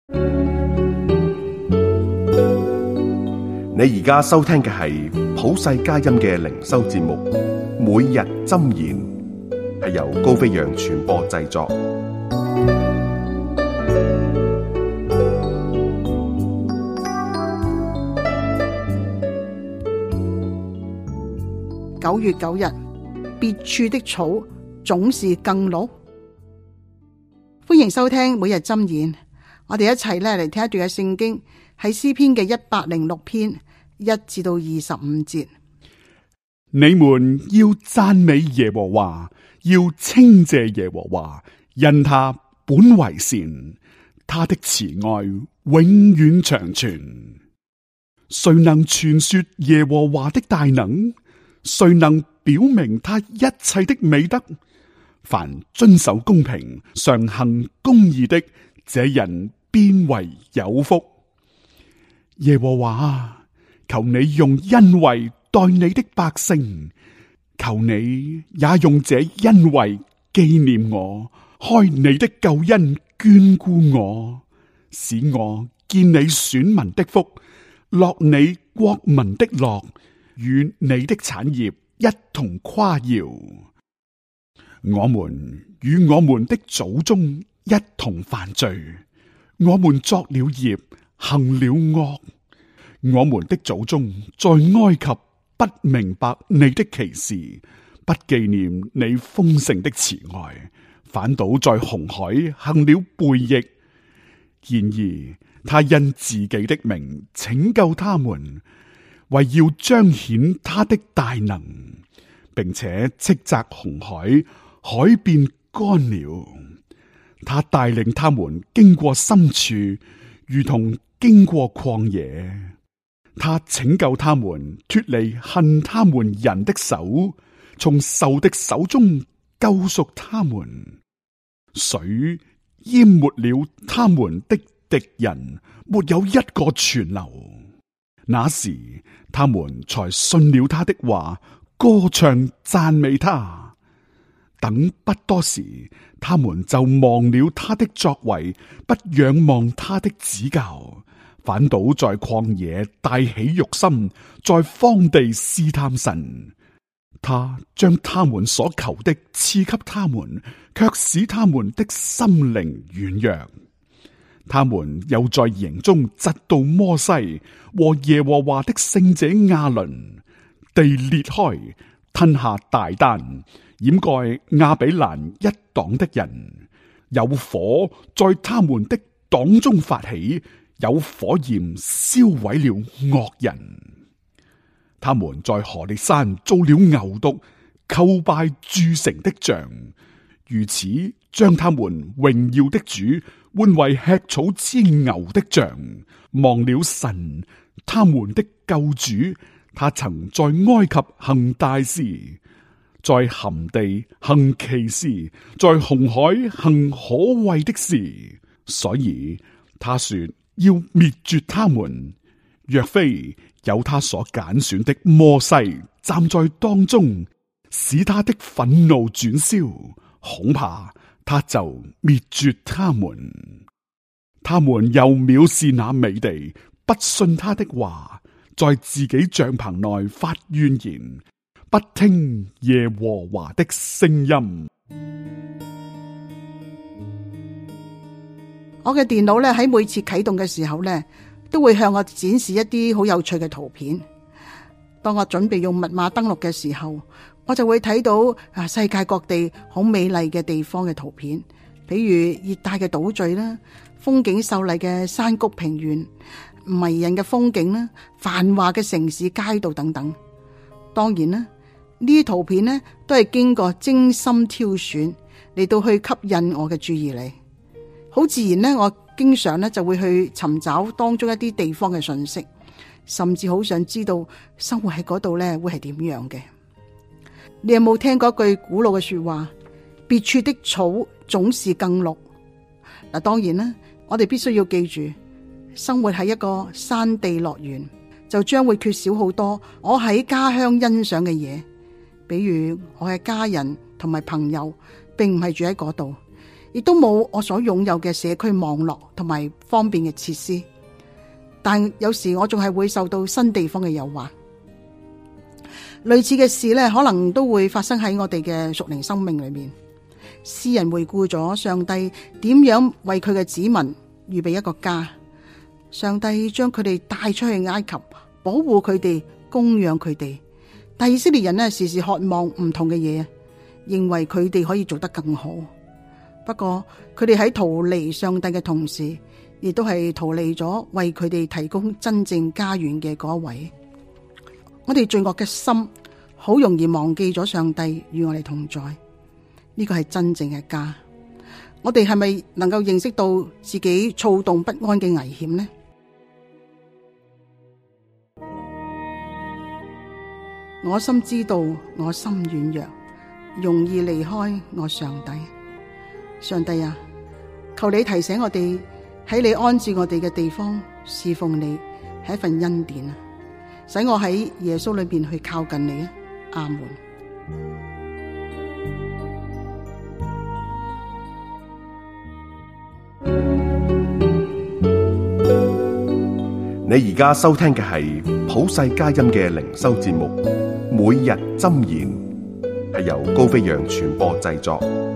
你而家收聽嘅係普世佳音嘅靈修節目，每日箴言，係由高飛揚傳播製作。 9月9日，別處的草總是更綠。歡迎收聽每日箴言，我哋一齊嚟聽一段嘅聖經，喺詩篇嘅106篇1至到25節。 你們要讚美耶和華，要稱謝耶和華，因他本為善，他的慈愛永遠長存。誰能傳說耶和華的大能？誰能表明他一切的美德？凡遵守公平、常行公義的，這人便為有福。耶和華，求你用恩惠待你的百姓，求你也用這恩惠紀念我，開你的救恩眷顧我，使我見你選民的福，樂你國民的樂，與你的產業一同誇耀。我們與我們的祖宗一同犯罪，我們作了孽，行了惡。我們的祖宗在埃及不明白你的奇事，不紀念你豐盛的慈愛，反倒在紅海行了背逆。然而他因自己的名拯救他們，為要彰顯他的大能，並且斥責紅海，海變乾了。他帶領他們經過深處，如同經過曠野。他拯救他們脫離恨他們人的手，從仇的手中救贖他們。水淹沒了他們的敵人，沒有一個存留。那時他們才信了他的話，歌唱讚美他。等不多時，他們就忘了他的作為，不仰望他的指教，反倒在曠野大起欲心，在荒地試探神。他將他們所求的賜給他們，卻使他們的心靈軟弱。他們又在營中嫉妒摩西和耶和華的聖者亞倫，地裂開，吞下大丹，掩蓋亞比蘭一黨的人。有火在他們的黨中發起，有火焰燒毀了惡人。他們在何烈山做了牛犢，叩拜鑄成的像，如此將他們榮耀的主換為吃草之牛的像，忘了神他們的救主。他曾在埃及行大事，在含地行奇事，在紅海行可畏的事。所以他說要滅絕他們，若非有他所揀選的摩西站在當中，使他的憤怒轉消，恐怕他就滅絕他們。他們又藐視那美地，不信他的話，在自己帳篷內發怨言，不聽耶和華的聲音。 我嘅電腦咧喺每次啟動嘅時候咧，都會向我展示一啲好有趣嘅圖片。當我準備用密碼登錄嘅時候，我就會睇到世界各地好美麗嘅地方嘅圖片，比如熱帶嘅島嶼啦，風景秀麗嘅山谷平原，迷人嘅風景啦，繁華嘅城市街道等等。當然啦，呢啲圖片呢都係經過精心挑選嚟到去吸引我嘅注意力。好自然呢，我經常呢就會去尋找當中一啲地方嘅信息，甚至好想知道生活喺嗰度呢會係點樣嘅。你有冇聽過一句古老嘅說話？別處的草總是更綠。嗱，當然啦，我哋必須要記住，生活喺一個山地樂園，就將會缺少好多我喺家鄉欣賞嘅嘢，比如我嘅家人同埋朋友並唔係住喺嗰度， 亦都冇我所擁有嘅社區網絡同埋方便嘅設施。但有時我仲係會受到新地方嘅誘惑。類似嘅事呢，可能都會發生喺我哋嘅屬靈生命裏面。詩人回顧咗上帝點樣為佢嘅子民預備一個家。上帝將佢哋帶出去埃及，保護佢哋，供養佢哋。但以色列人呢，時時渴望唔同嘅嘢，認為佢哋可以做得更好。不過佢哋喺逃離上帝嘅同時，亦都係逃離咗為佢哋提供真正家園嘅嗰一位。我哋罪惡嘅心好容易忘記咗上帝與我哋同在，呢個係真正嘅家。我哋係咪能夠認識到自己躁動不安嘅危險呢？我心知道我心軟弱，容易離開我上帝。上帝啊，求你提醒我哋喺你安置我哋嘅地方侍奉你係一份恩典啊！使我喺耶穌裏邊去靠近你啊！阿門。 你而家收聽嘅係普世佳音嘅靈修節目《每日箴言》，係由高飛揚傳播製作。